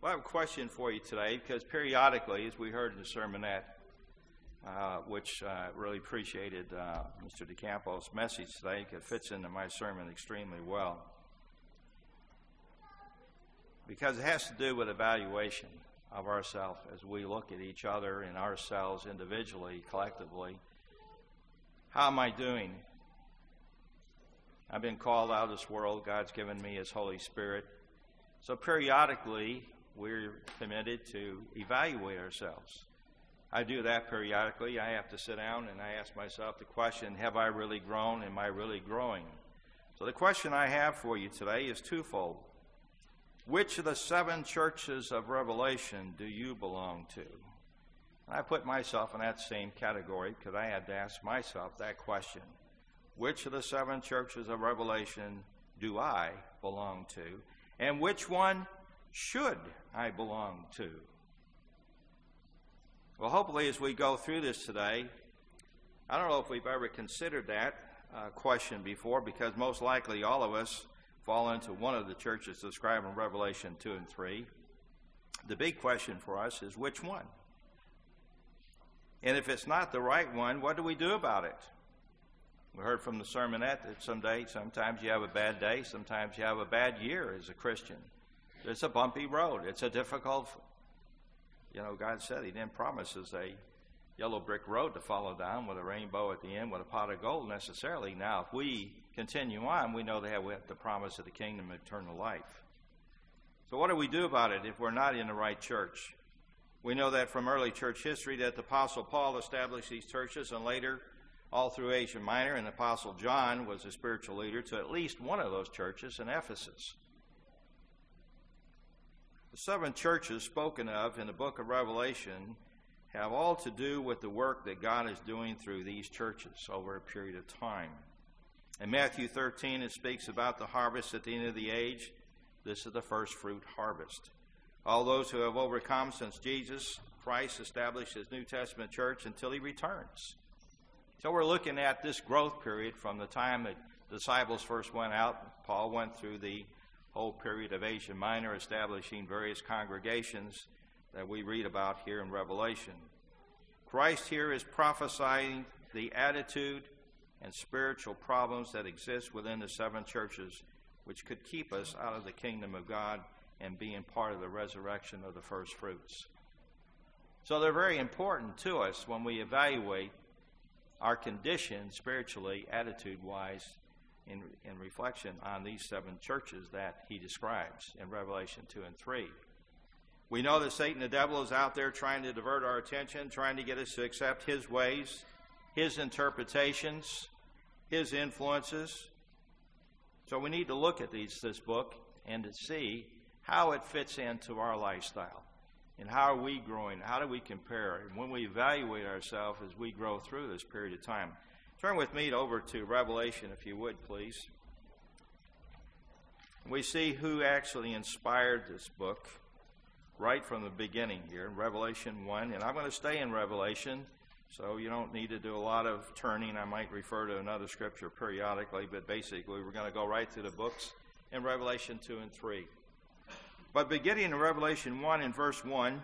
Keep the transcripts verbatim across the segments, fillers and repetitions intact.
Well, I have a question for you today, because periodically, as we heard in the sermonette, uh, which I uh, really appreciated uh, Mister DeCampo's message today, because it fits into my sermon extremely well, because it has to do with evaluation of ourselves as we look at each other and ourselves individually, collectively. How am I doing? I've been called out of this world. God's given me His Holy Spirit. So periodically, we're committed to evaluate ourselves. I do that periodically. I have to sit down and I ask myself the question, have I really grown? Am I really growing? So the question I have for you today is twofold. Which of the seven churches of Revelation do you belong to? And I put myself in that same category because I had to ask myself that question. Which of the seven churches of Revelation do I belong to? And which one should I belong to? Well, hopefully as we go through this today, I don't know if we've ever considered that uh, question before, because most likely all of us fall into one of the churches described in Revelation two and three. The big question for us is which one? And if it's not the right one, what do we do about it? We heard from the sermonette that someday, sometimes you have a bad day, sometimes you have a bad year as a Christian. It's a bumpy road. It's a difficult, you know, God said He didn't promise us a yellow brick road to follow down with a rainbow at the end with a pot of gold necessarily. Now, if we continue on, we know that we have the promise of the kingdom of eternal life. So what do we do about it if we're not in the right church? We know that from early church history that the Apostle Paul established these churches, and later all through Asia Minor, and the Apostle John was a spiritual leader to at least one of those churches in Ephesus. The seven churches spoken of in the book of Revelation have all to do with the work that God is doing through these churches over a period of time. In Matthew thirteen, it speaks about the harvest at the end of the age. This is the first fruit harvest. All those who have overcome since Jesus Christ established His New Testament church until He returns. So we're looking at this growth period from the time that the disciples first went out. Paul went through the whole period of Asia Minor, establishing various congregations that we read about here in Revelation. Christ here is prophesying the attitude and spiritual problems that exist within the seven churches, which could keep us out of the kingdom of God and being part of the resurrection of the first fruits. So they're very important to us when we evaluate our condition spiritually, attitude-wise, in, in reflection on these seven churches that he describes in Revelation two and three. We know that Satan, the devil, is out there trying to divert our attention, trying to get us to accept his ways, his interpretations, his influences. So we need to look at these, this book and to see how it fits into our lifestyle. And how are we growing? How do we compare? And when we evaluate ourselves as we grow through this period of time. Turn with me over to Revelation, if you would, please. We see who actually inspired this book right from the beginning here in Revelation one. And I'm going to stay in Revelation, so you don't need to do a lot of turning. I might refer to another scripture periodically, but basically we're going to go right through the books in Revelation two and three. But beginning in Revelation one in verse one,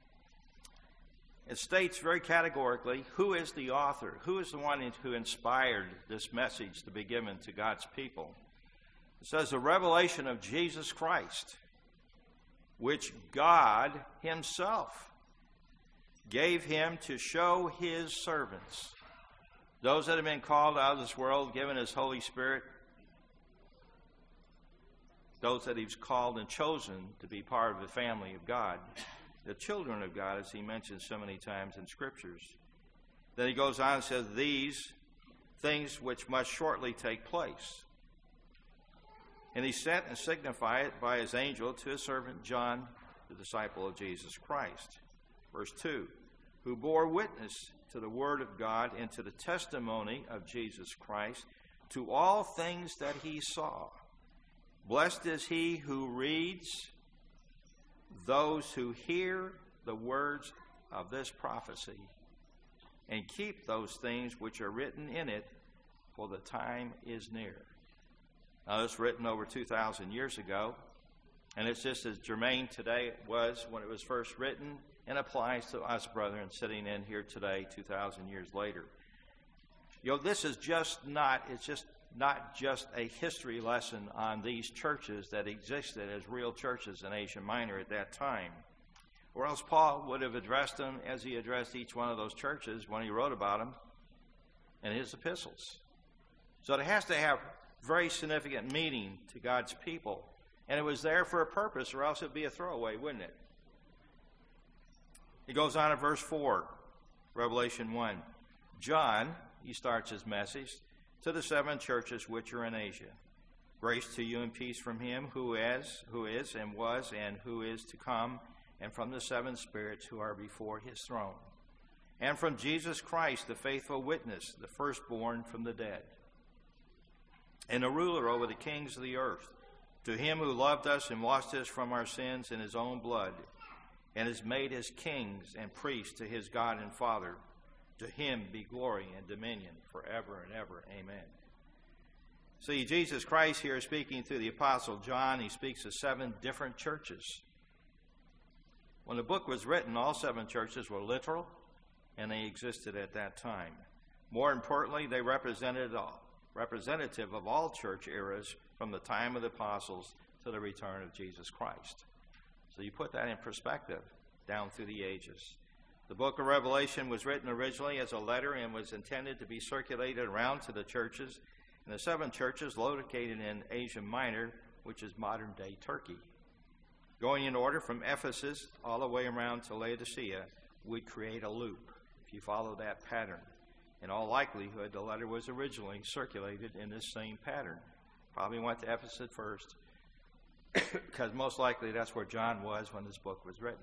it states very categorically who is the author, who is the one who inspired this message to be given to God's people. It says the revelation of Jesus Christ, which God himself gave him to show his servants, those that have been called out of this world, given his Holy Spirit, those that he's called and chosen to be part of the family of God, the children of God, as he mentions so many times in Scriptures. Then he goes on and says, these things which must shortly take place. And he sent and signified it by his angel to his servant John, the disciple of Jesus Christ. Verse two, who bore witness to the word of God and to the testimony of Jesus Christ, to all things that he saw. Blessed is he who reads, those who hear the words of this prophecy, and keep those things which are written in it, for the time is near. Now, it's written over two thousand years ago. And it's just as germane today was when it was first written, and applies to us, brethren, sitting in here today, two thousand years later. You know, this is just not, it's just not just a history lesson on these churches that existed as real churches in Asia Minor at that time. Or else Paul would have addressed them as he addressed each one of those churches when he wrote about them in his epistles. So it has to have very significant meaning to God's people. And it was there for a purpose, or else it would be a throwaway, wouldn't it? He goes on in verse four, Revelation one. John, he starts his message, to the seven churches which are in Asia. Grace to you and peace from him who is, who is and was and who is to come, and from the seven spirits who are before his throne, and from Jesus Christ, the faithful witness, the firstborn from the dead, and a ruler over the kings of the earth, to him who loved us and washed us from our sins in his own blood, and has made us kings and priests to his God and Father. To him be glory and dominion forever and ever. Amen. See, Jesus Christ here speaking through the Apostle John, he speaks of seven different churches. When the book was written, all seven churches were literal, and they existed at that time. More importantly, they represented representative of all church eras from the time of the apostles to the return of Jesus Christ. So you put that in perspective down through the ages. The book of Revelation was written originally as a letter and was intended to be circulated around to the churches, and the seven churches located in Asia Minor, which is modern-day Turkey. Going in order from Ephesus all the way around to Laodicea would create a loop, if you follow that pattern. In all likelihood, the letter was originally circulated in this same pattern. Probably went to Ephesus first, because most likely that's where John was when this book was written.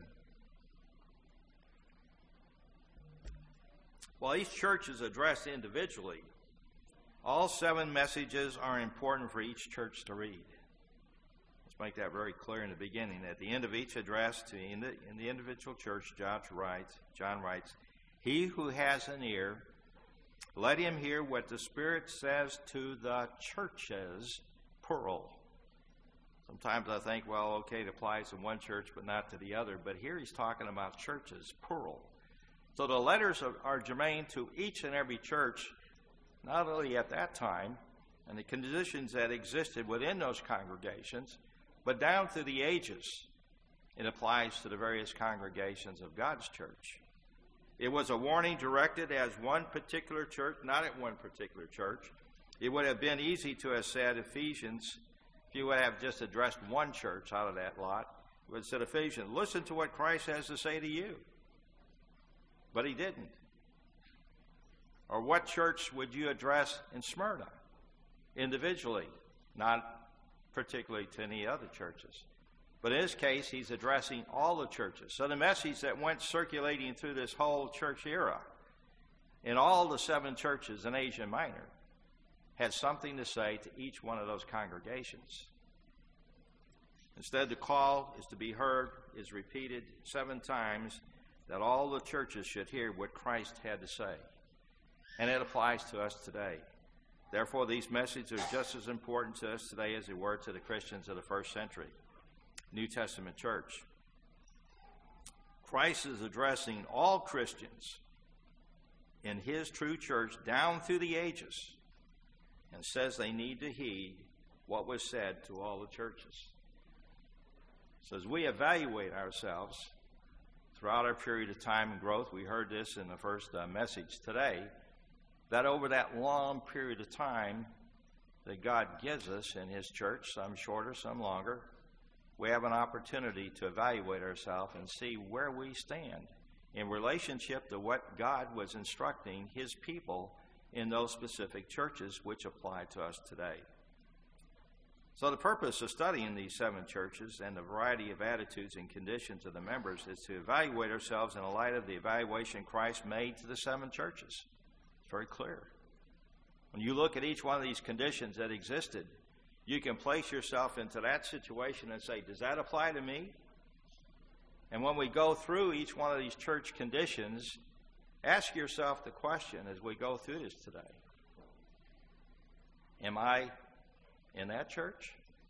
While each church is addressed individually, all seven messages are important for each church to read. Let's make that very clear in the beginning. At the end of each address to in the, in the individual church, John writes, John writes, "He who has an ear, let him hear what the Spirit says to the churches," plural. Sometimes I think, well, okay, it applies to one church but not to the other. But here he's talking about churches, plural. So the letters are, are germane to each and every church, not only at that time and the conditions that existed within those congregations, but down through the ages. It applies to the various congregations of God's church. It was a warning directed as one particular church, not at one particular church. It would have been easy to have said Ephesians, if you would have just addressed one church out of that lot, it would have said Ephesians, listen to what Christ has to say to you. But he didn't. Or what church would you address in Smyrna? Individually, not particularly to any other churches. But in this case, he's addressing all the churches. So the message that went circulating through this whole church era in all the seven churches in Asia Minor had something to say to each one of those congregations. Instead, the call is to be heard, is repeated seven times, that all the churches should hear what Christ had to say. And it applies to us today. Therefore, these messages are just as important to us today as they were to the Christians of the first century, New Testament church. Christ is addressing all Christians in his true church down through the ages and says they need to heed what was said to all the churches. So as we evaluate ourselves throughout our period of time and growth, we heard this in the first uh, message today, that over that long period of time that God gives us in his church, some shorter, some longer, we have an opportunity to evaluate ourselves and see where we stand in relationship to what God was instructing his people in those specific churches which apply to us today. So the purpose of studying these seven churches and the variety of attitudes and conditions of the members is to evaluate ourselves in the light of the evaluation Christ made to the seven churches. It's very clear. When you look at each one of these conditions that existed, you can place yourself into that situation and say, does that apply to me? And when we go through each one of these church conditions, ask yourself the question as we go through this today. Am I in that church?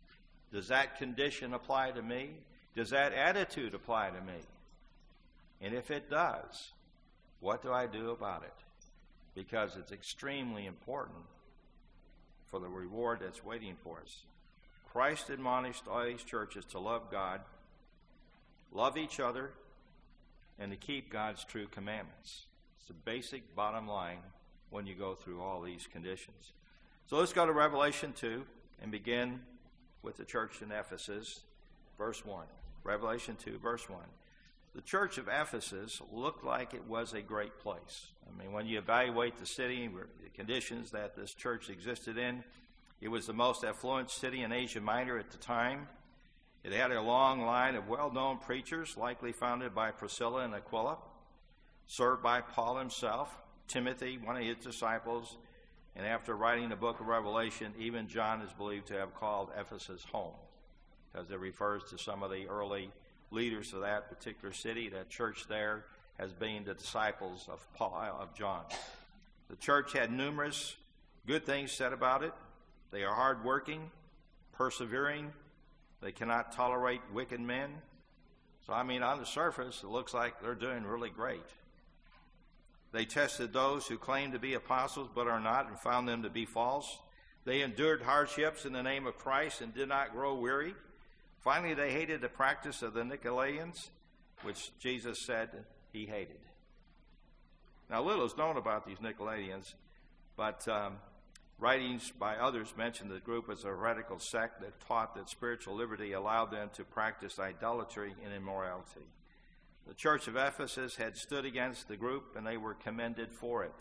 Does that condition apply to me? Does that attitude apply to me? And if it does, what do I do about it? Because it's extremely important for the reward that's waiting for us. Christ admonished all these churches to love God, love each other, and to keep God's true commandments. It's the basic bottom line when you go through all these conditions. So let's go to Revelation two and begin with the church in Ephesus, verse one. Revelation two, verse one. The church of Ephesus looked like it was a great place. I mean, when you evaluate the city, the conditions that this church existed in, it was the most affluent city in Asia Minor at the time. It had a long line of well-known preachers, likely founded by Priscilla and Aquila, served by Paul himself, Timothy, one of his disciples, and after writing the book of Revelation, even John is believed to have called Ephesus home, because it refers to some of the early leaders of that particular city. That church there has been the disciples of Paul, of John. The church had numerous good things said about it. They are hardworking, persevering. They cannot tolerate wicked men. So, I mean, on the surface, it looks like they're doing really great. They tested those who claimed to be apostles but are not and found them to be false. They endured hardships in the name of Christ and did not grow weary. Finally, they hated the practice of the Nicolaitans, which Jesus said he hated. Now, little is known about these Nicolaitans, but um, writings by others mention the group as a heretical sect that taught that spiritual liberty allowed them to practice idolatry and immorality. The church of Ephesus had stood against the group, and they were commended for it.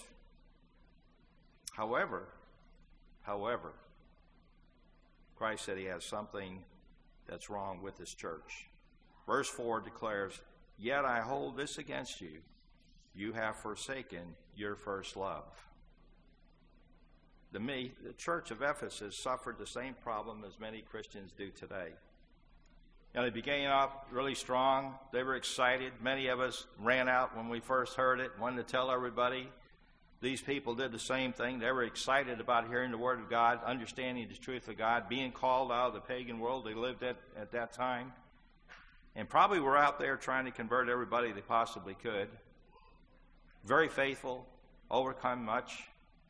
However, however, Christ said he has something that's wrong with this church. Verse four declares, "Yet I hold this against you. You have forsaken your first love." The, me, the church of Ephesus suffered the same problem as many Christians do today. And they began off really strong. They were excited. Many of us ran out when we first heard it, wanted to tell everybody. These people did the same thing. They were excited about hearing the Word of God, understanding the truth of God, being called out of the pagan world they lived at at that time. And probably were out there trying to convert everybody they possibly could. Very faithful, overcome much.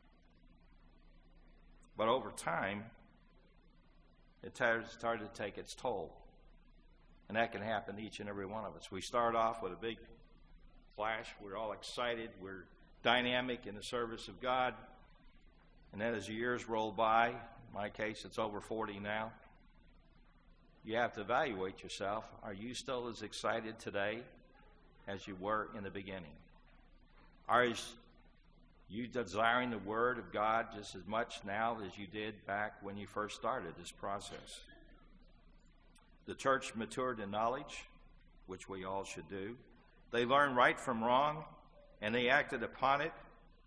But over time, it started to take its toll. And that can happen to each and every one of us. We start off with a big flash. We're all excited. We're dynamic in the service of God. And then as the years roll by, in my case, it's over forty now, you have to evaluate yourself. Are you still as excited today as you were in the beginning? Are you desiring the Word of God just as much now as you did back when you first started this process? The church matured in knowledge, which we all should do. They learned right from wrong, and they acted upon it.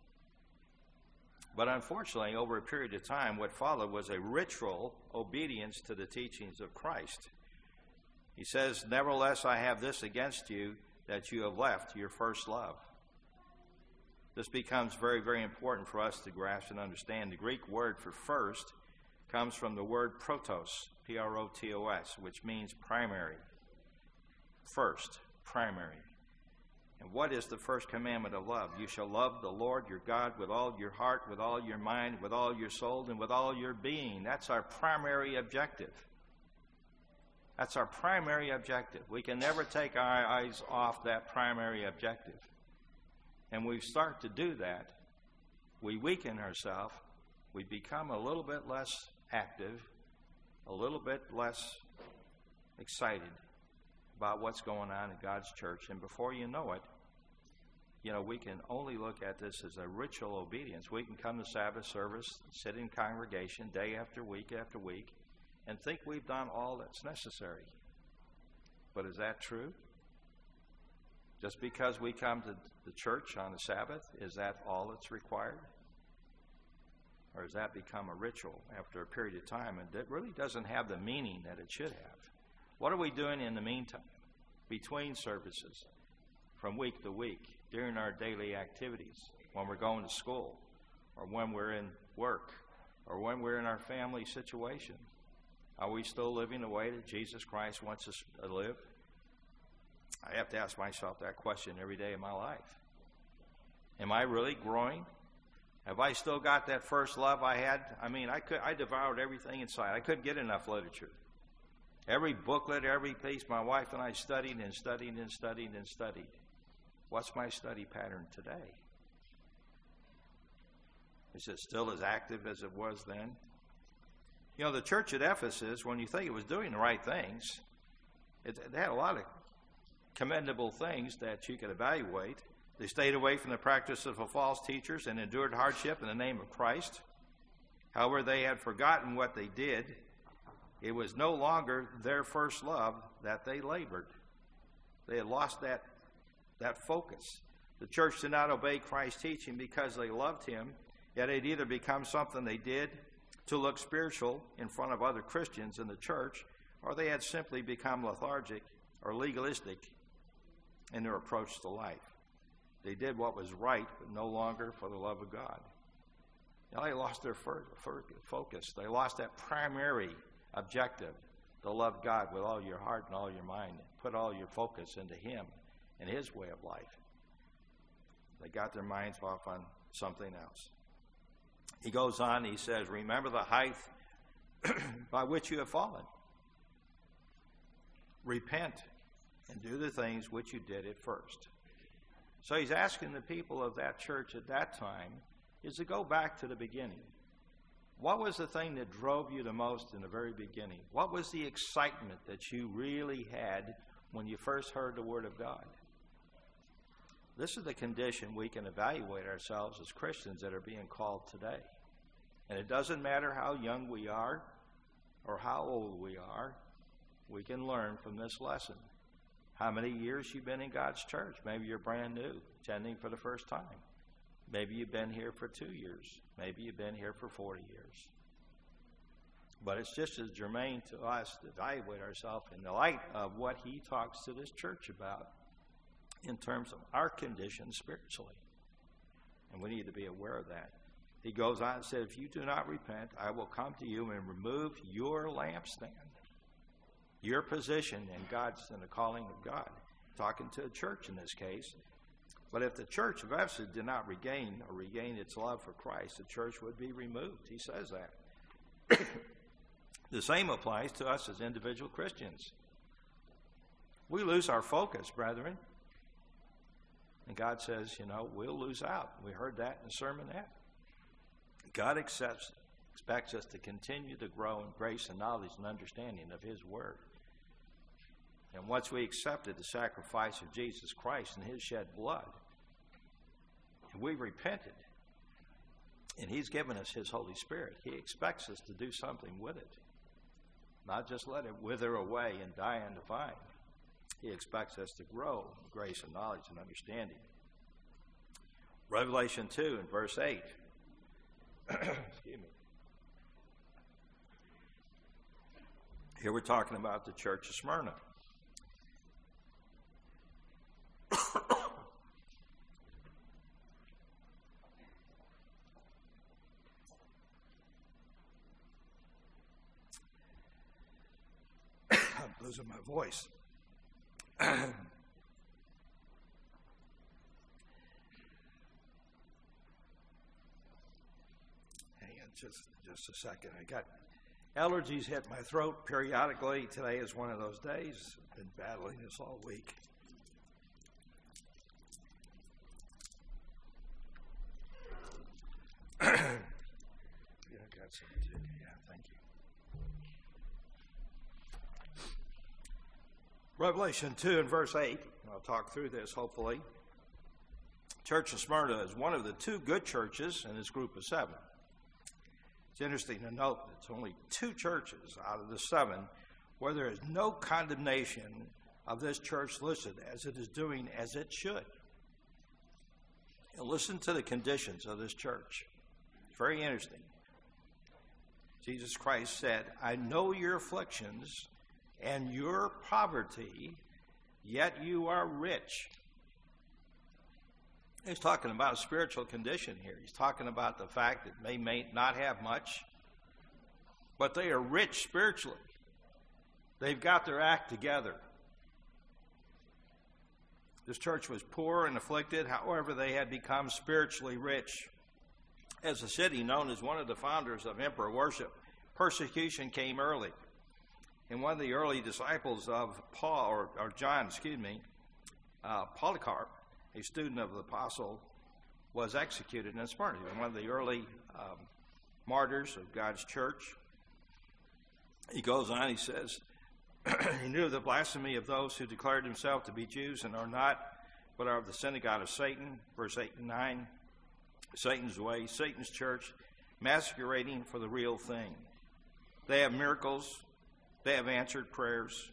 But unfortunately, over a period of time, what followed was a ritual obedience to the teachings of Christ. He says, "Nevertheless, I have this against you, that you have left your first love." This becomes very, very important for us to grasp and understand. The Greek word for first comes from the word protos, P R O T O S, which means primary. First, primary. And what is the first commandment of love? You shall love the Lord your God with all your heart, with all your mind, with all your soul, and with all your being. That's our primary objective. That's our primary objective. We can never take our eyes off that primary objective. And we start to do that, we weaken ourselves, we become a little bit less active, a little bit less excited about what's going on in God's church. And before you know it, you know, we can only look at this as a ritual obedience. We can come to Sabbath service, sit in congregation day after week after week, and think we've done all that's necessary. But is that true? Just because we come to the church on the Sabbath, is that all that's required? Or has that become a ritual after a period of time, and that really doesn't have the meaning that it should have? What are we doing in the meantime, between services, from week to week, during our daily activities, when we're going to school, or when we're in work, or when we're in our family situation? Are we still living the way that Jesus Christ wants us to live? I have to ask myself that question every day of my life. Am I really growing? Have I still got that first love I had? I mean, I could I devoured everything inside. I couldn't get enough literature. Every booklet, every piece, my wife and I studied and studied and studied and studied. What's my study pattern today? Is it still as active as it was then? You know, the church at Ephesus, when you think it was doing the right things, it, it had a lot of commendable things that you could evaluate. They stayed away from the practice of false teachers and endured hardship in the name of Christ. However, they had forgotten what they did. It was no longer their first love that they labored. They had lost that, that focus. The church did not obey Christ's teaching because they loved him, yet it either become something they did to look spiritual in front of other Christians in the church, or they had simply become lethargic or legalistic in their approach to life. They did what was right, but no longer for the love of God. Now, they lost their focus. They lost that primary objective, to love God with all your heart and all your mind. Put all your focus into him and his way of life. They got their minds off on something else. He goes on, he says, remember the height by which you have fallen. Repent and do the things which you did at first. So he's asking the people of that church at that time is to go back to the beginning. What was the thing that drove you the most in the very beginning? What was the excitement that you really had when you first heard the Word of God? This is the condition we can evaluate ourselves as Christians that are being called today. And it doesn't matter how young we are or how old we are, we can learn from this lesson. How many years you've been in God's church? Maybe you're brand new, attending for the first time. Maybe you've been here for two years. Maybe you've been here for forty years. But it's just as germane to us to evaluate ourselves in the light of what he talks to this church about in terms of our condition spiritually. And we need to be aware of that. He goes on and says, if you do not repent, I will come to you and remove your lampstand, your position in God's in the calling of God. Talking to a church in this case. But if the church of Ephesus did not regain or regain its love for Christ, the church would be removed. He says that. The same applies to us as individual Christians. We lose our focus, brethren. And God says, you know, we'll lose out. We heard that in the sermonette. God accepts, expects us to continue to grow in grace and knowledge and understanding of his word. And once we accepted the sacrifice of Jesus Christ and his shed blood, and we've repented, and he's given us his Holy Spirit, he expects us to do something with it. Not just let it wither away and die on the vine. He expects us to grow in grace and knowledge and understanding. Revelation two and verse eight. Excuse me. Here we're talking about the church of Smyrna. I'm losing my voice. Hang on just, just a second. I got allergies hit my throat periodically. Today is one of those days. I've been battling this all week. Yeah, I got some too. Yeah, thank you. Revelation two and verse eight. I'll talk through this, hopefully. Church of Smyrna is one of the two good churches in this group of seven. It's interesting to note that it's only two churches out of the seven where there is no condemnation of this church listed as it is doing as it should. And listen to the conditions of this church. It's very interesting. Jesus Christ said, I know your afflictions and your poverty, yet you are rich. He's talking about a spiritual condition here. He's talking about the fact that they may not have much, but they are rich spiritually. They've got their act together. This church was poor and afflicted. However, they had become spiritually rich. As a city known as one of the founders of emperor worship, persecution came early. And one of the early disciples of Paul, or, or John, excuse me, uh, Polycarp, a student of the apostle, was executed in Smyrna. And one of the early um, martyrs of God's church. He goes on, he says, he knew the blasphemy of those who declared themselves to be Jews and are not, but are of the synagogue of Satan. Verse eight and nine, Satan's way, Satan's church, masquerading for the real thing. They have miracles. They have answered prayers.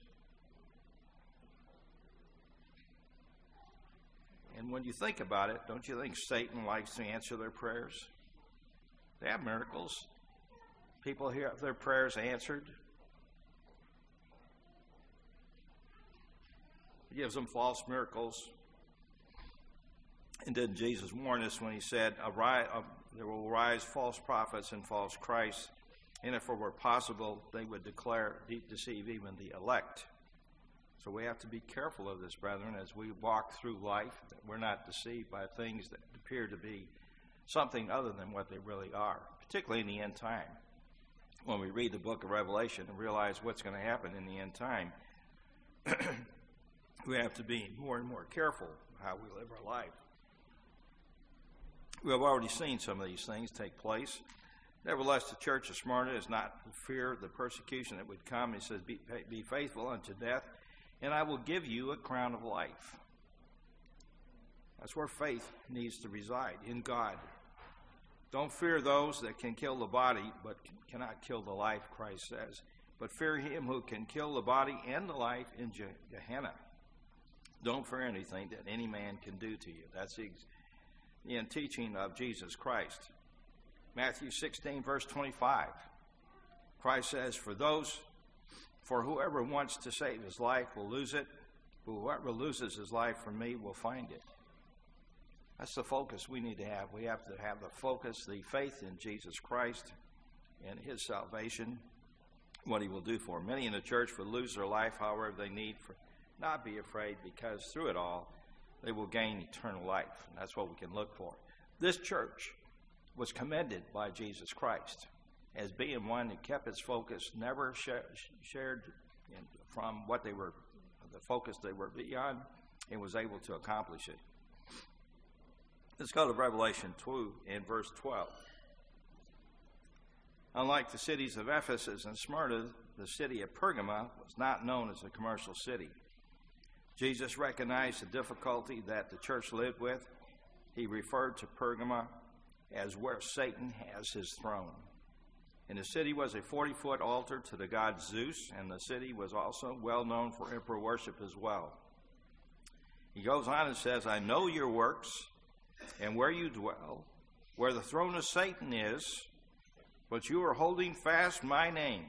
And when you think about it, don't you think Satan likes to answer their prayers? They have miracles. People hear their prayers answered. He gives them false miracles. And didn't Jesus warn us when he said, arise, uh, there will rise false prophets and false Christs, and if it were possible, they would declare, deceive even the elect. So we have to be careful of this, brethren, as we walk through life, that we're not deceived by things that appear to be something other than what they really are, particularly in the end time. When we read the book of Revelation and realize what's going to happen in the end time, we have to be more and more careful how we live our life. We have already seen some of these things take place. Nevertheless, the church of Smyrna is not to fear the persecution that would come. He says, be, be faithful unto death, and I will give you a crown of life. That's where faith needs to reside, in God. Don't fear those that can kill the body, but cannot kill the life, Christ says. But fear him who can kill the body and the life in Gehenna. Don't fear anything that any man can do to you. That's the, the teaching of Jesus Christ. Matthew sixteen, verse twenty-five. Christ says, For those, for whoever wants to save his life will lose it, but whoever loses his life for me will find it. That's the focus we need to have. We have to have the focus, the faith in Jesus Christ and his salvation, what he will do for them. Many in the church will lose their life, however they need, for not be afraid, because through it all, they will gain eternal life. And that's what we can look for. This church was commended by Jesus Christ as being one that kept its focus, never shared from what they were, the focus they were beyond, and was able to accomplish it. Let's go to Revelation two and verse twelve. Unlike the cities of Ephesus and Smyrna, the city of Pergama was not known as a commercial city. Jesus recognized the difficulty that the church lived with. He referred to Pergama as where Satan has his throne. And the city was a forty-foot altar to the god Zeus, and the city was also well known for emperor worship as well. He goes on and says, I know your works and where you dwell, where the throne of Satan is, but you are holding fast my name,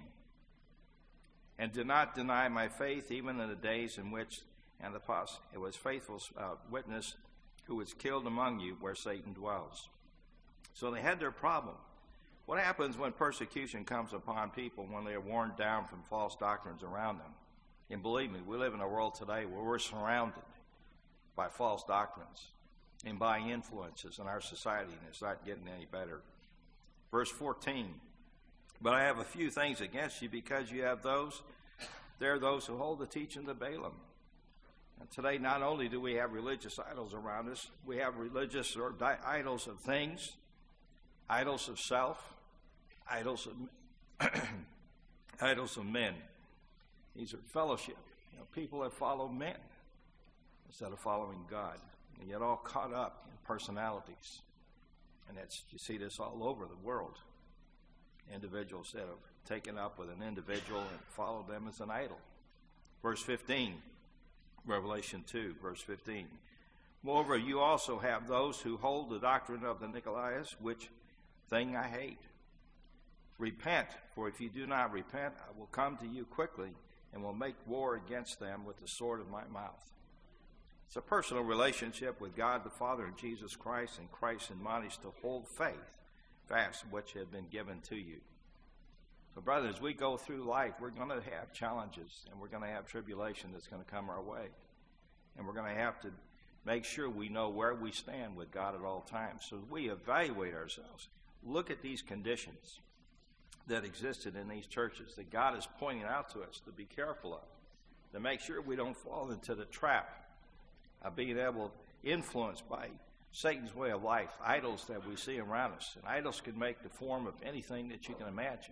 and did not deny my faith, even in the days in which Antipas, it was faithful uh, witness, who was killed among you, where Satan dwells. So they had their problem. What happens when persecution comes upon people when they are worn down from false doctrines around them? And believe me, we live in a world today where we're surrounded by false doctrines and by influences in our society, and it's not getting any better. Verse fourteen, but I have a few things against you, because you have those, there are those who hold the teaching of Balaam. And today, not only do we have religious idols around us, we have religious or di- idols of things, idols of self, idols of idols of men. These are fellowship. You know, people that follow men instead of following God. And get all caught up in personalities. And that's, you see this all over the world. Individuals that have taken up with an individual and followed them as an idol. Verse fifteen, Revelation two, verse fifteen. Moreover, you also have those who hold the doctrine of the Nicolaitans, which thing I hate. Repent, for if you do not repent, I will come to you quickly and will make war against them with the sword of my mouth. It's a personal relationship with God the Father and Jesus Christ, and Christ admonished to hold faith fast which had been given to you. So, brothers, as we go through life, we're going to have challenges, and we're going to have tribulation that's going to come our way. And we're going to have to make sure we know where we stand with God at all times. So we evaluate ourselves. Look at these conditions that existed in these churches that God is pointing out to us to be careful of, to make sure we don't fall into the trap of being able, influenced by Satan's way of life, idols that we see around us. And idols can make the form of anything that you can imagine.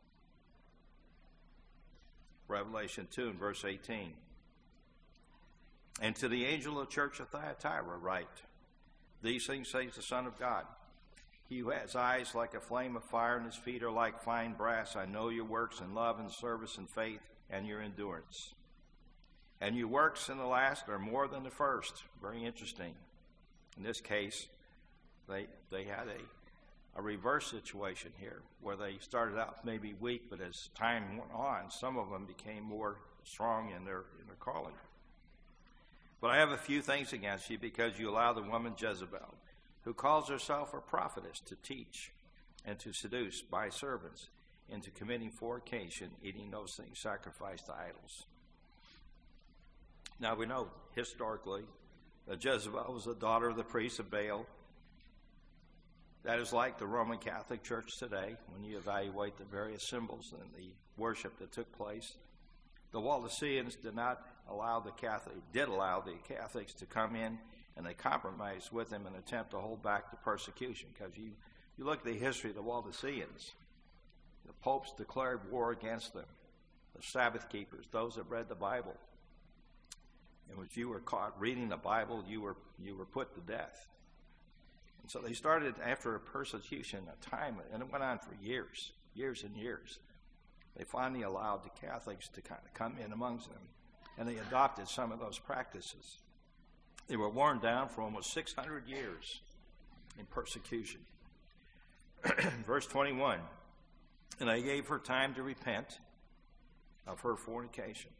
Revelation two and verse eighteen. And to the angel of the church of Thyatira write, these things says the Son of God. He who has eyes like a flame of fire and his feet are like fine brass. I know your works and love and service and faith and your endurance. And your works in the last are more than the first. Very interesting. In this case, they they had a, a reverse situation here where they started out maybe weak, but as time went on, some of them became more strong in their in their calling. But I have a few things against you because you allow the woman Jezebel, who calls herself a prophetess, to teach and to seduce my servants into committing fornication, eating those things sacrificed to idols. Now we know historically that Jezebel was the daughter of the priest of Baal. That is like the Roman Catholic Church today when you evaluate the various symbols and the worship that took place. The Waldensians did not allow the Catholic, did allow the Catholics to come in, and they compromised with them in an attempt to hold back the persecution. Because you, you look at the history of the Waldensians, the popes declared war against them, the Sabbath keepers, those that read the Bible. And if you were caught reading the Bible, you were you were put to death. And so they started after a persecution, a time, and it went on for years, years and years. They finally allowed the Catholics to kind of come in amongst them, and they adopted some of those practices. They were worn down for almost six hundred years in persecution. Verse twenty-one, and I gave her time to repent of her fornication,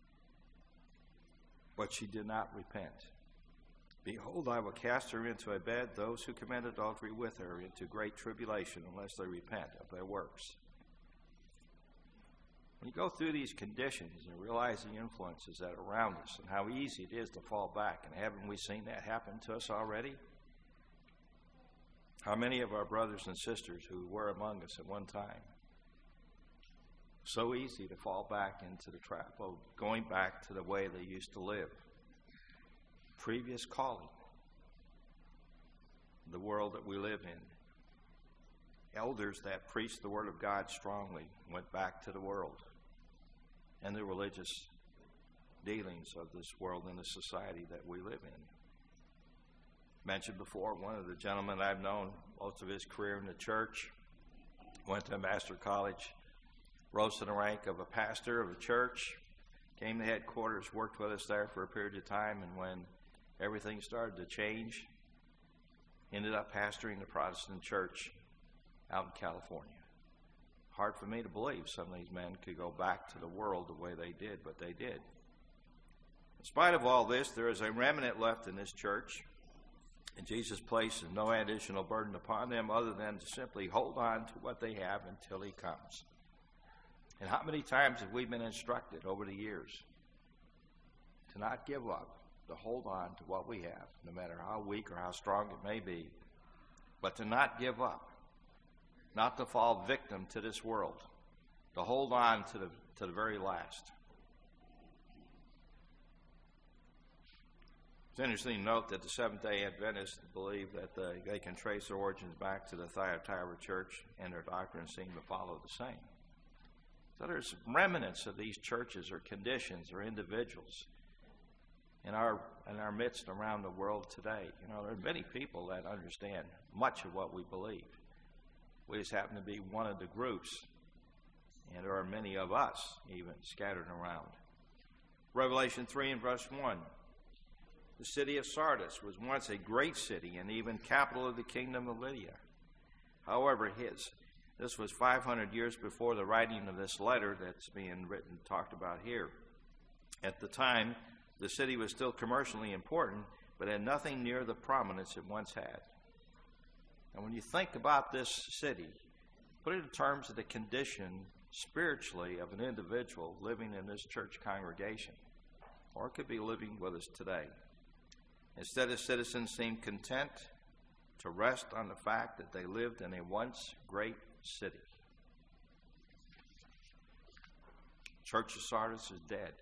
but she did not repent. Behold, I will cast her into a bed, those who commit adultery with her, into great tribulation, unless they repent of their works. When you go through these conditions and realize the influences that are around us and how easy it is to fall back, and haven't we seen that happen to us already? How many of our brothers and sisters who were among us at one time, so easy to fall back into the trap of going back to the way they used to live. Previous calling, the world that we live in. Elders that preached the Word of God strongly went back to the world and the religious dealings of this world and the society that we live in. Mentioned before, one of the gentlemen I've known most of his career in the church, went to Master College, rose to the rank of a pastor of a church, came to headquarters, worked with us there for a period of time, and when everything started to change, ended up pastoring the Protestant church out in California. Hard for me to believe some of these men could go back to the world the way they did, but they did. In spite of all this, there is a remnant left in this church, and Jesus places no additional burden upon them other than to simply hold on to what they have until he comes. And how many times have we been instructed over the years to not give up, to hold on to what we have, no matter how weak or how strong it may be, but to not give up, not to fall victim to this world, to hold on to the, to the very last. It's interesting to note that the Seventh-day Adventists believe that the, they can trace their origins back to the Thyatira church, and their doctrines seem to follow the same. So there's remnants of these churches or conditions or individuals in our in our midst around the world today. You know, there are many people that understand much of what we believe. We just happen to be one of the groups, and there are many of us even scattered around. Revelation three and verse one. The city of Sardis was once a great city and even capital of the kingdom of Lydia. However, his This was five hundred years before the writing of this letter that's being written, talked about here. At the time, the city was still commercially important, but had nothing near the prominence it once had. And when you think about this city, put it in terms of the condition spiritually of an individual living in this church congregation, or it could be living with us today. Instead, citizens seem content to rest on the fact that they lived in a once great city. Church of Sardis is dead.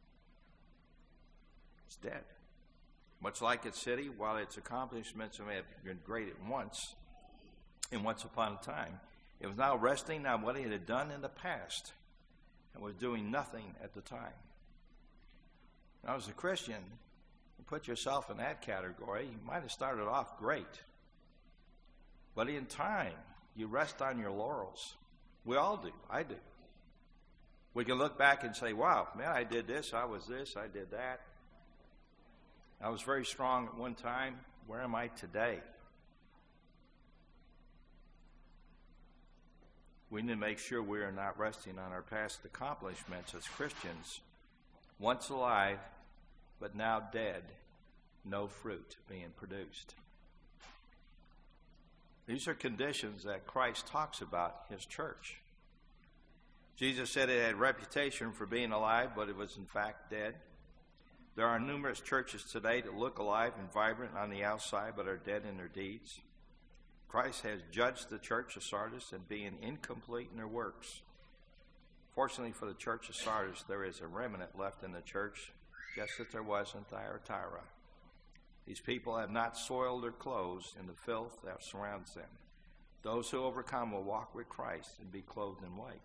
It's dead. Much like its city, while its accomplishments may have been great at once, and once upon a time, it was now resting on what it had done in the past and was doing nothing at the time. Now, as a Christian, you put yourself in that category, you might have started off great. But in time, you rest on your laurels. We all do. I do. We can look back and say, wow, man, I did this, I was this, I did that. I was very strong at one time. Where am I today? We need to make sure we are not resting on our past accomplishments as Christians, once alive, but now dead, no fruit being produced. These are conditions that Christ talks about his church. Jesus said it had reputation for being alive, but it was in fact dead. There are numerous churches today that look alive and vibrant on the outside, but are dead in their deeds. Christ has judged the church of Sardis as being incomplete in their works. Fortunately for the church of Sardis, there is a remnant left in the church, just as there was in Thyatira. These people have not soiled their clothes in the filth that surrounds them. Those who overcome will walk with Christ and be clothed in white.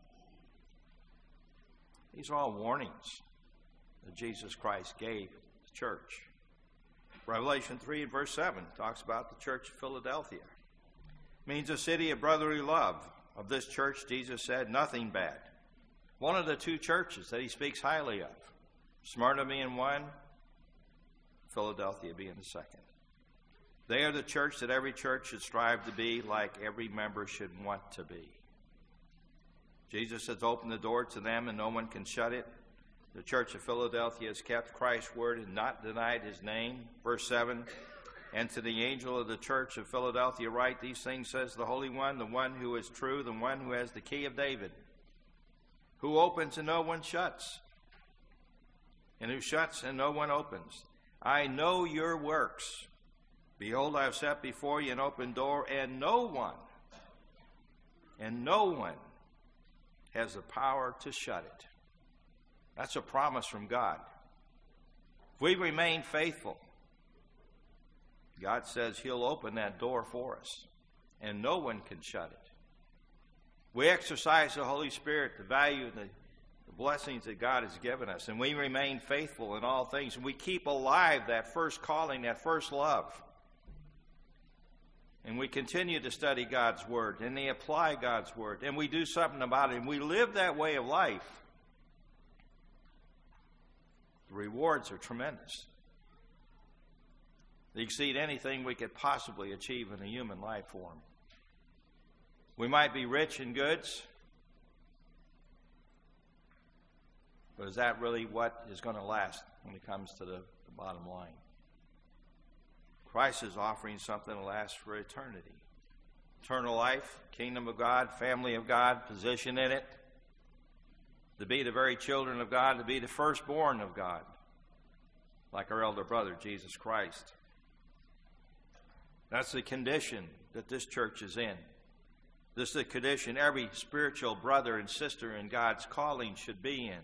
These are all warnings that Jesus Christ gave the church. Revelation three and verse seven talks about the church of Philadelphia. It means a city of brotherly love. Of this church, Jesus said nothing bad. One of the two churches that he speaks highly of. Smyrna being one, Philadelphia being the second. They are the church that every church should strive to be, like every member should want to be. Jesus has opened the door to them and no one can shut it. The church of Philadelphia has kept Christ's word and not denied his name. Verse seven, and to the angel of the church of Philadelphia write, these things says the Holy One, the one who is true, the one who has the key of David, who opens and no one shuts, and who shuts and no one opens. I know your works. Behold, I have set before you an open door, and no one, and no one has the power to shut it. That's a promise from God. If we remain faithful, God says he'll open that door for us, and no one can shut it. We exercise the Holy Spirit, the value and the, the blessings that God has given us, and we remain faithful in all things, and we keep alive that first calling, that first love. And we continue to study God's Word, and we apply God's Word, and we do something about it, and we live that way of life. The rewards are tremendous. They exceed anything we could possibly achieve in a human life form. We might be rich in goods, but is that really what is going to last when it comes to the, the bottom line? Christ is offering something to last for eternity. Eternal life, kingdom of God, family of God, position in it. To be the very children of God, to be the firstborn of God, like our elder brother, Jesus Christ. That's the condition that this church is in. This is the condition every spiritual brother and sister in God's calling should be in.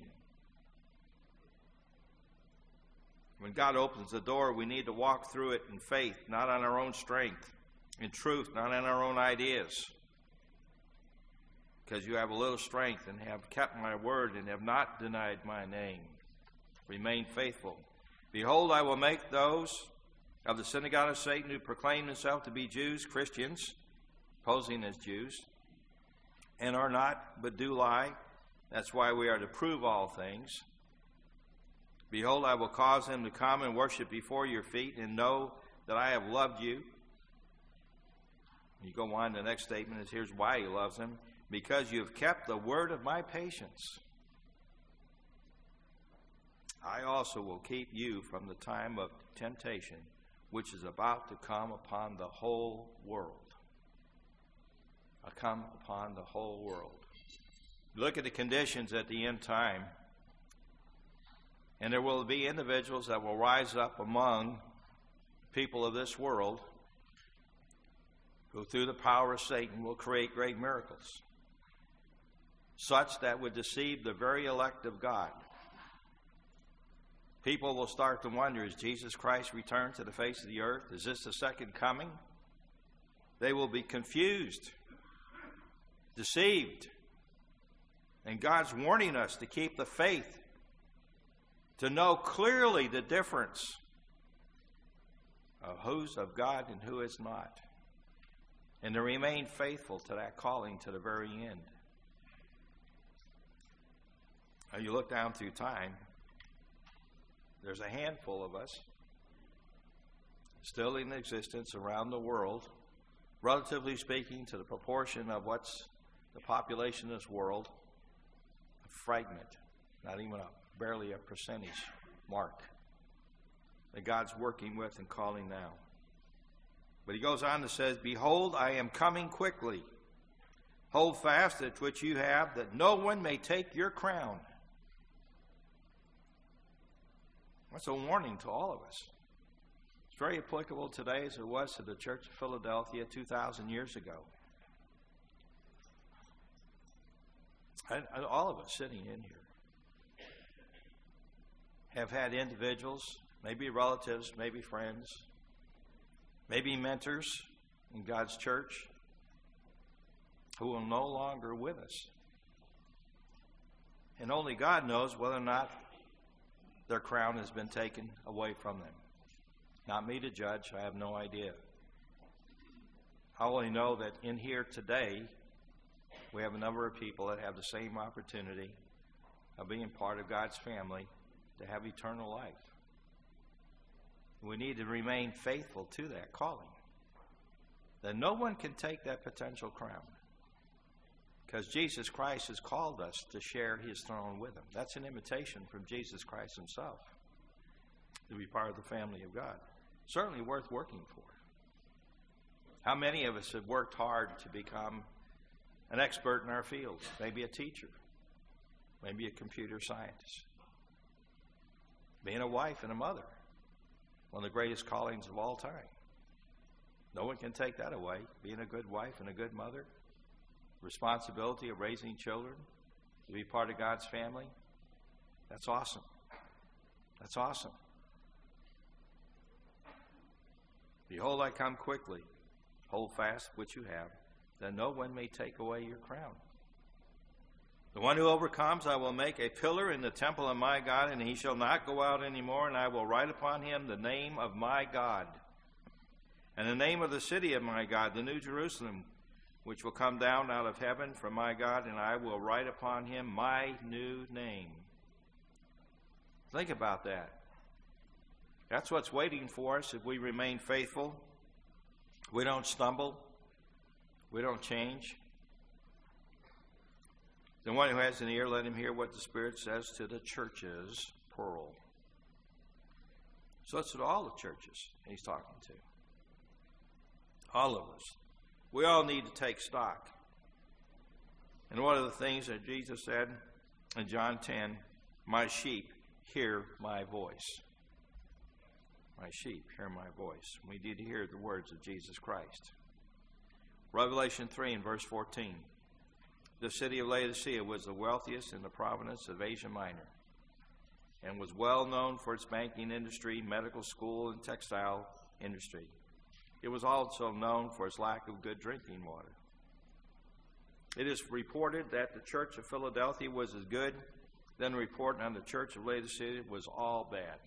When God opens the door, we need to walk through it in faith, not on our own strength, in truth, not on our own ideas. Because you have a little strength and have kept my word and have not denied my name. Remain faithful. Behold, I will make those of the synagogue of Satan who proclaim themselves to be Jews, Christians, posing as Jews, and are not, but do lie. That's why we are to prove all things. Behold, I will cause them to come and worship before your feet and know that I have loved you. You go on, the next statement is, here's why he loves them. Because you have kept the word of my patience, I also will keep you from the time of temptation, which is about to come upon the whole world. I come upon the whole world. Look at the conditions at the end time, and there will be individuals that will rise up among people of this world who, through the power of Satan, will create great miracles, such that would deceive the very elect of God. People will start to wonder, is Jesus Christ returned to the face of the earth? Is this the second coming? They will be confused, deceived. And God's warning us to keep the faith, to know clearly the difference of who's of God and who is not, and to remain faithful to that calling to the very end. Now you look down through time, there's a handful of us still in existence around the world, relatively speaking to the proportion of what's the population of this world, a fragment, not even a, barely a percentage mark that God's working with and calling now. But he goes on and says, behold, I am coming quickly. Hold fast that which you have, that no one may take your crown. That's a warning to all of us. It's very applicable today as it was to the Church of Philadelphia two thousand years ago. And all of us sitting in here have had individuals, maybe relatives, maybe friends, maybe mentors in God's church who are no longer with us. And only God knows whether or not their crown has been taken away from them. Not me to judge. I have no idea. I only know that in here today, we have a number of people that have the same opportunity of being part of God's family to have eternal life. We need to remain faithful to that calling. That no one can take that potential crown. Because Jesus Christ has called us to share his throne with him. That's an invitation from Jesus Christ himself to be part of the family of God. Certainly worth working for. How many of us have worked hard to become an expert in our fields? Maybe a teacher. Maybe a computer scientist. Being a wife and a mother. One of the greatest callings of all time. No one can take that away. Being a good wife and a good mother. Responsibility of raising children, to be part of God's family. That's awesome. That's awesome. Behold, I come quickly. Hold fast what you have, that no one may take away your crown. The one who overcomes, I will make a pillar in the temple of my God, and he shall not go out any more, and I will write upon him the name of my God, and the name of the city of my God, the New Jerusalem, which will come down out of heaven from my God, and I will write upon him my new name. Think about that. That's what's waiting for us if we remain faithful. We don't stumble. We don't change. The one who has an ear, let him hear what the Spirit says to the churches, plural. So it's to all the churches he's talking to. All of us. We all need to take stock. And one of the things that Jesus said in John ten, my sheep hear my voice. My sheep hear my voice. We need to hear the words of Jesus Christ. Revelation three and verse fourteen. The city of Laodicea was the wealthiest in the province of Asia Minor and was well known for its banking industry, medical school, and textile industry. It was also known for its lack of good drinking water. It is reported that the Church of Philadelphia was as good, then the report on the Church of Laodicea was all bad.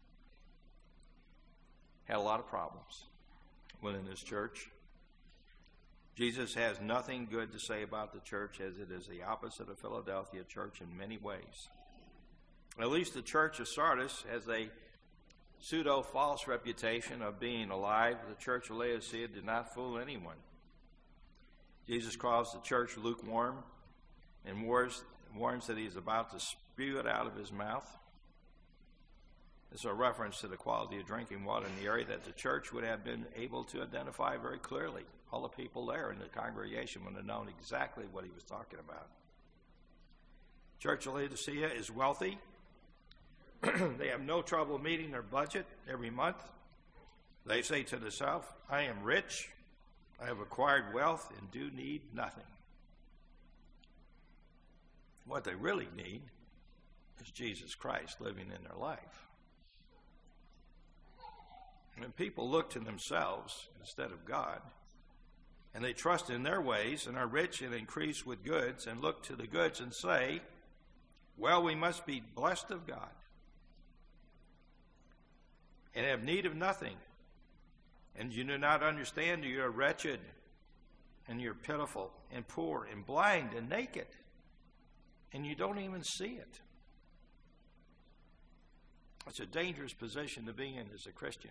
Had a lot of problems within this church. Jesus has nothing good to say about the church, as it is the opposite of Philadelphia church in many ways. At least the church of Sardis has a pseudo-false reputation of being alive. The church of Laodicea did not fool anyone. Jesus calls the church lukewarm and warns, warns that he is about to spew it out of his mouth. This is a reference to the quality of drinking water in the area that the church would have been able to identify very clearly. All the people there in the congregation would have known exactly what he was talking about. Church of Laodicea is wealthy. They have no trouble meeting their budget every month. They say to themselves, I am rich, I have acquired wealth, and do need nothing. What they really need is Jesus Christ living in their life. When people look to themselves instead of God, and they trust in their ways and are rich and increase with goods, and look to the goods and say, well, we must be blessed of God and have need of nothing. And you do not understand, you are wretched, and you're pitiful, and poor, and blind, and naked, and you don't even see it. It's a dangerous position to be in as a Christian.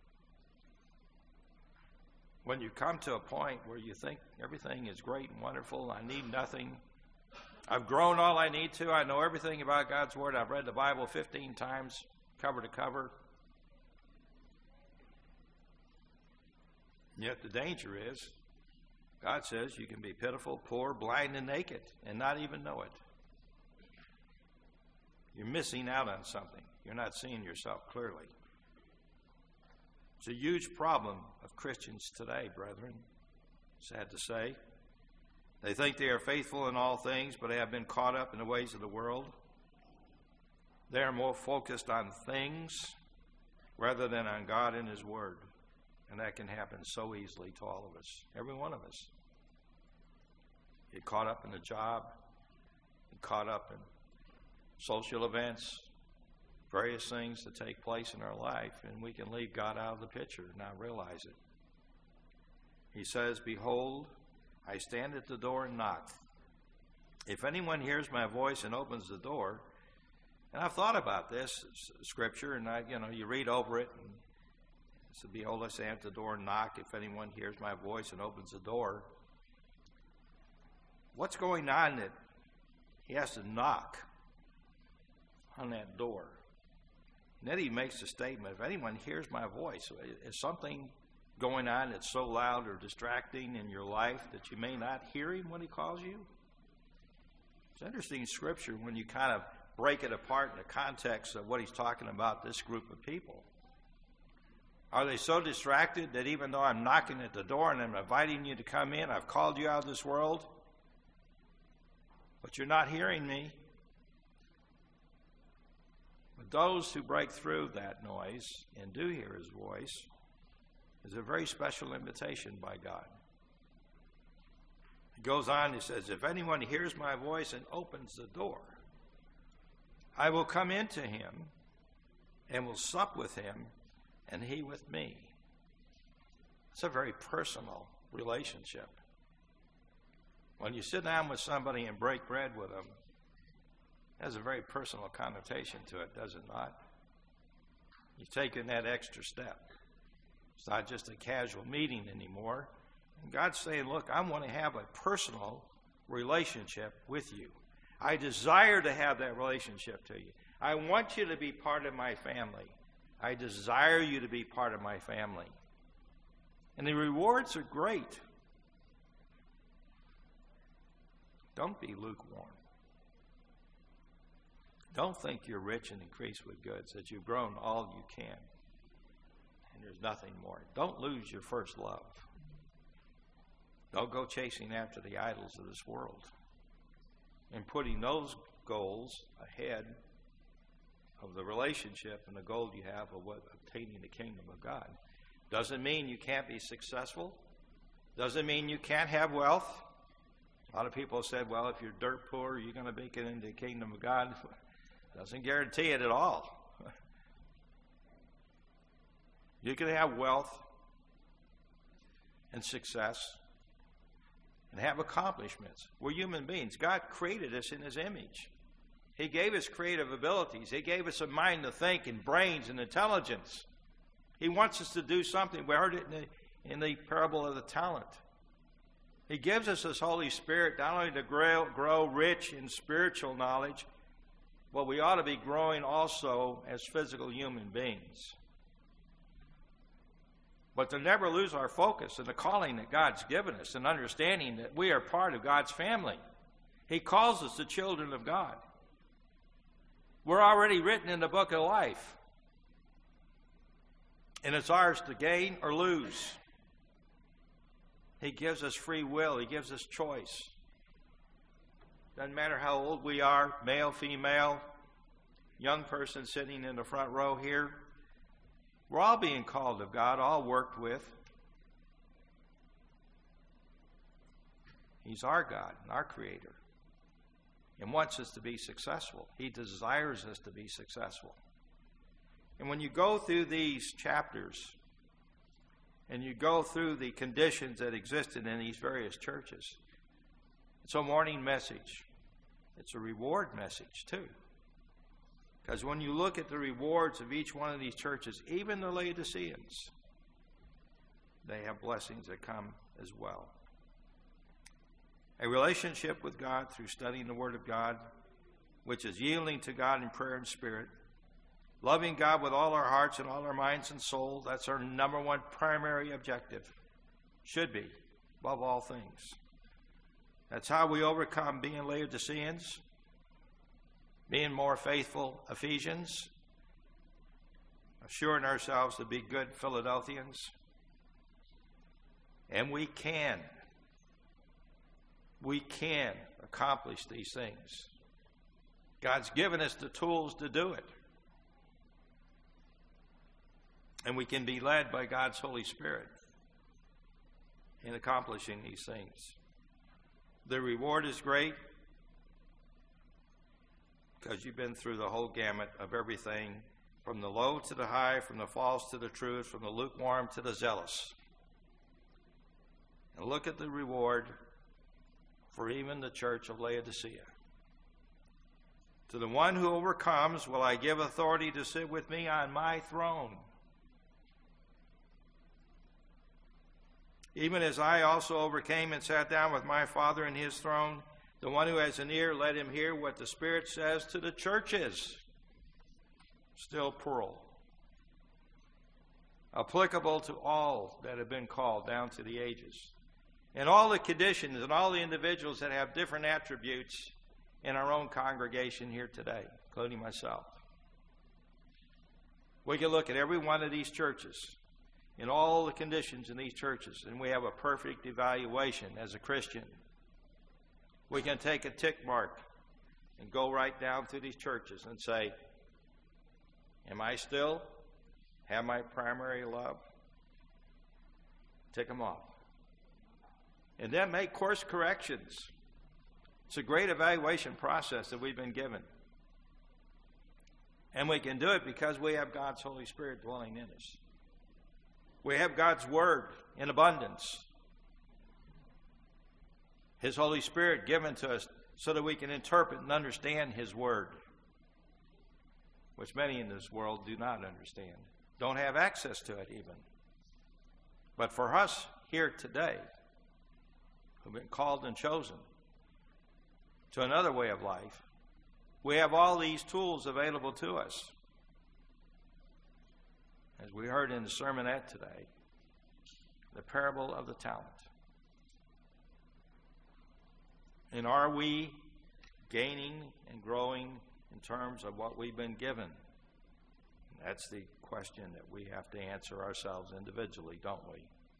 When you come to a point where you think everything is great and wonderful, I need nothing, I've grown all I need to, I know everything about God's Word, I've read the Bible fifteen times, cover to cover. Yet the danger is, God says you can be pitiful, poor, blind, and naked, and not even know it. You're missing out on something. You're not seeing yourself clearly. It's a huge problem of Christians today, brethren, sad to say. They think they are faithful in all things, but they have been caught up in the ways of the world. They are more focused on things rather than on God and His Word. And that can happen so easily to all of us, every one of us. Get caught up in a job, get caught up in social events, various things that take place in our life, and we can leave God out of the picture and not realize it. He says, behold, I stand at the door and knock. If anyone hears my voice and opens the door, and I've thought about this scripture, and I, you know, you read over it, and it says, behold, I stand at the door and knock. If anyone hears my voice and opens the door, what's going on that he has to knock on that door? And then he makes the statement, if anyone hears my voice, is something going on that's so loud or distracting in your life that you may not hear him when he calls you? It's interesting scripture when you kind of break it apart in the context of what he's talking about, this group of people. Are they so distracted that even though I'm knocking at the door and I'm inviting you to come in, I've called you out of this world, but you're not hearing me? But those who break through that noise and do hear his voice is a very special invitation by God. He goes on, he says, if anyone hears my voice and opens the door, I will come into him and will sup with him and he with me. It's a very personal relationship. When you sit down with somebody and break bread with them, it has a very personal connotation to it, does it not? You've taken that extra step. It's not just a casual meeting anymore. And God's saying, look, I want to have a personal relationship with you. I desire to have that relationship to you. I want you to be part of my family. I desire you to be part of my family. And the rewards are great. Don't be lukewarm. Don't think you're rich and increase with goods, that you've grown all you can, and there's nothing more. Don't lose your first love. Don't go chasing after the idols of this world and putting those goals ahead of the relationship and the goal you have of what, obtaining the kingdom of God. Doesn't mean you can't be successful. Doesn't mean you can't have wealth. A lot of people have said, well, if you're dirt poor, you're going to make it into the kingdom of God. Doesn't guarantee it at all. You can have wealth and success and have accomplishments. We're human beings. God created us in his image. He gave us creative abilities. He gave us a mind to think and brains and intelligence. He wants us to do something. We heard it in the, in the parable of the talent. He gives us this Holy Spirit not only to grow, grow rich in spiritual knowledge, but we ought to be growing also as physical human beings. But to never lose our focus and the calling that God's given us and understanding that we are part of God's family. He calls us the children of God. We're already written in the book of life. And it's ours to gain or lose. He gives us free will. He gives us choice. Doesn't matter how old we are, male, female, young person sitting in the front row here. We're all being called of God, all worked with. He's our God, our Creator, and wants us to be successful. He desires us to be successful. And when you go through these chapters, and you go through the conditions that existed in these various churches, it's a warning message. It's a reward message, too. Because when you look at the rewards of each one of these churches, even the Laodiceans, they have blessings that come as well. A relationship with God through studying the Word of God, which is yielding to God in prayer and spirit, loving God with all our hearts and all our minds and souls. That's our number one primary objective. Should be, above all things. That's how we overcome being Laodiceans, being more faithful Ephesians, assuring ourselves to be good Philadelphians. And we can. We can accomplish these things. God's given us the tools to do it. And we can be led by God's Holy Spirit in accomplishing these things. The reward is great because you've been through the whole gamut of everything, from the low to the high, from the false to the truth, from the lukewarm to the zealous. And look at the reward for even the church of Laodicea. To the one who overcomes will I give authority to sit with me on my throne, even as I also overcame and sat down with my Father in his throne. The one who has an ear, let him hear what the Spirit says to the churches. Still plural. Applicable to all that have been called down to the ages. And all the conditions and all the individuals that have different attributes in our own congregation here today, including myself. We can look at every one of these churches in all the conditions in these churches, and we have a perfect evaluation as a Christian. We can take a tick mark and go right down through these churches and say, am I still have my primary love? Tick them off. And then make course corrections. It's a great evaluation process that we've been given. And we can do it because we have God's Holy Spirit dwelling in us. We have God's Word in abundance. His Holy Spirit given to us so that we can interpret and understand His Word, which many in this world do not understand, don't have access to it even. But for us here today, who've been called and chosen to another way of life, we have all these tools available to us. As we heard in the sermonette today, the parable of the talent. And are we gaining and growing in terms of what we've been given? That's the question that we have to answer ourselves individually, don't we?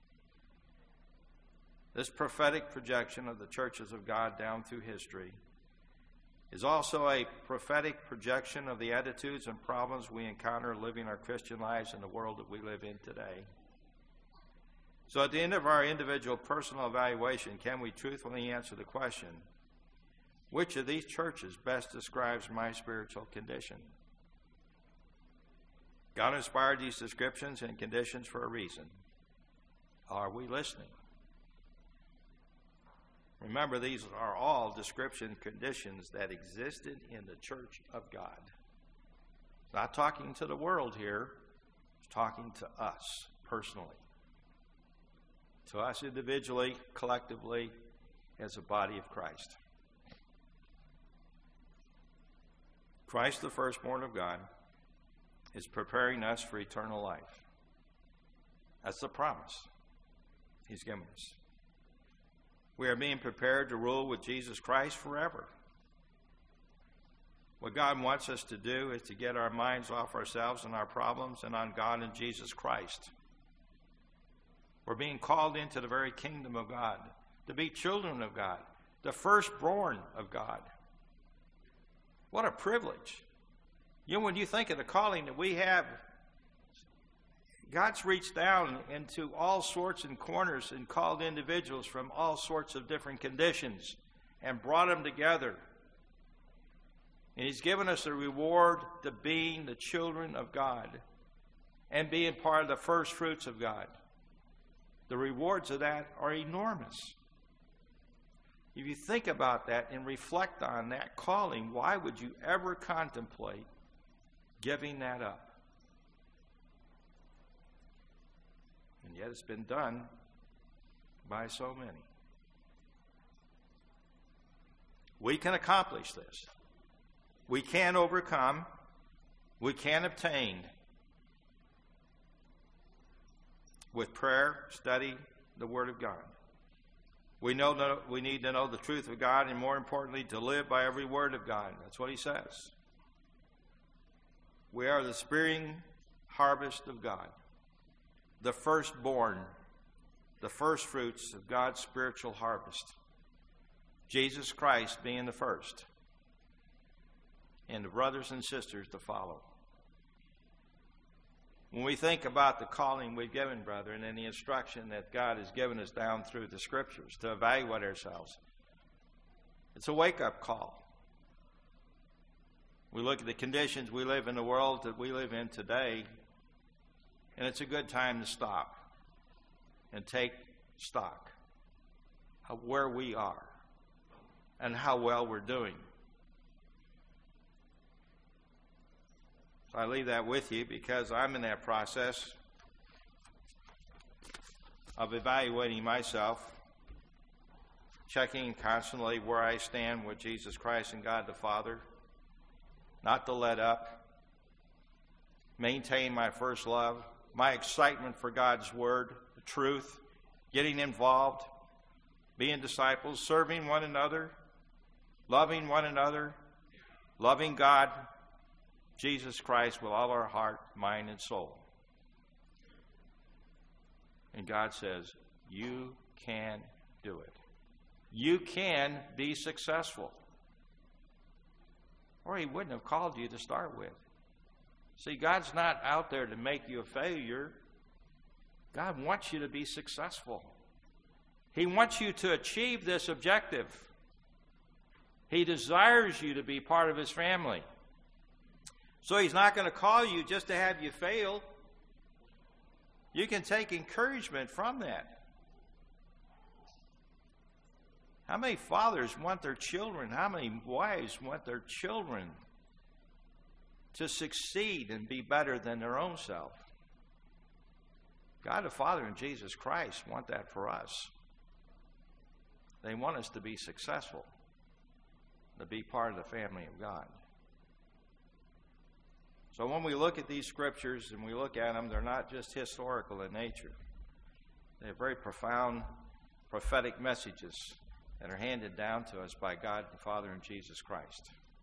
This prophetic projection of the churches of God down through history is also a prophetic projection of the attitudes and problems we encounter living our Christian lives in the world that we live in today. So at the end of our individual personal evaluation, can we truthfully answer the question, which of these churches best describes my spiritual condition? God inspired these descriptions and conditions for a reason. Are we listening? Remember, these are all description conditions that existed in the church of God. It's not talking to the world here. It's talking to us personally. To us individually, collectively, as a body of Christ. Christ, the firstborn of God, is preparing us for eternal life. That's the promise He's given us. We are being prepared to rule with Jesus Christ forever. What God wants us to do is to get our minds off ourselves and our problems and on God and Jesus Christ. We're being called into the very kingdom of God, to be children of God, the firstborn of God. What a privilege. You know, when you think of the calling that we have, God's reached down into all sorts and corners and called individuals from all sorts of different conditions and brought them together. And He's given us a reward to being the children of God and being part of the first fruits of God. The rewards of that are enormous. If you think about that and reflect on that calling, why would you ever contemplate giving that up? And yet it's been done by so many. We can accomplish this. We can overcome. We can obtain with prayer, study the Word of God. We know that we need to know the truth of God, and more importantly, to live by every word of God. That's what He says. We are the spring harvest of God, the firstborn, the first fruits of God's spiritual harvest. Jesus Christ being the first, and the brothers and sisters to follow. When we think about the calling we've given, brethren, and the instruction that God has given us down through the Scriptures to evaluate ourselves, it's a wake-up call. We look at the conditions we live in, the world that we live in today, and it's a good time to stop and take stock of where we are and how well we're doing. I leave that with you because I'm in that process of evaluating myself, checking constantly where I stand with Jesus Christ and God the Father, not to let up, maintain my first love, my excitement for God's Word, the truth, getting involved, being disciples, serving one another, loving one another, loving God, Jesus Christ with all our heart, mind, and soul. And God says, you can do it. You can be successful. Or He wouldn't have called you to start with. See, God's not out there to make you a failure. God wants you to be successful. He wants you to achieve this objective. He desires you to be part of His family. So He's not going to call you just to have you fail. You can take encouragement from that. How many fathers want their children, how many wives want their children to succeed and be better than their own self? God the Father and Jesus Christ want that for us. They want us to be successful, to be part of the family of God. So when we look at these scriptures and we look at them, they're not just historical in nature. They're very profound prophetic messages that are handed down to us by God the Father and Jesus Christ.